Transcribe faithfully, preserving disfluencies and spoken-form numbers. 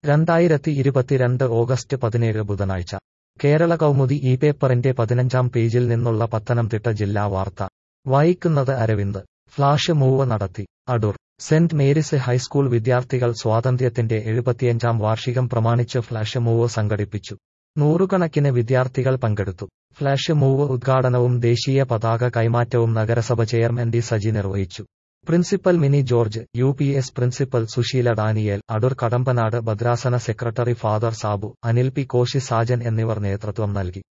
രണ്ടായിരത്തി ഇരുപത്തിരണ്ട് ഓഗസ്റ്റ് പതിനേഴ് ബുധനാഴ്ച കേരള കൗമുദി ഈ പേപ്പറിന്റെ പതിനഞ്ചാം പേജിൽ നിന്നുള്ള പത്തനംതിട്ട ജില്ലാ വാർത്ത വായിക്കുന്നത് അരവിന്ദ്. ഫ്ലാഷ് മൂവ് നടത്തി അടൂർ. സെന്റ് മേരീസ് ഹൈസ്കൂൾ വിദ്യാർത്ഥികൾ സ്വാതന്ത്ര്യത്തിന്റെ എഴുപത്തിയഞ്ചാം വാർഷികം പ്രമാണിച്ച് ഫ്ലാഷ് മൂവ് സംഘടിപ്പിച്ചു. നൂറുകണക്കിന് വിദ്യാർത്ഥികൾ പങ്കെടുത്തു. ഫ്ലാഷ് മൂവ് ഉദ്ഘാടനവും ദേശീയ പതാക കൈമാറ്റവും നഗരസഭ ചെയർമാൻ ഡി സജി നിർവഹിച്ചു. Principal Mini George, U P S principal Susheela Daniel, Adoor Kadampanad ഭദ്രാസന secretary father Sabu, Anil P Koshy Sajan എന്നിവർ നേതൃത്വം നൽകി.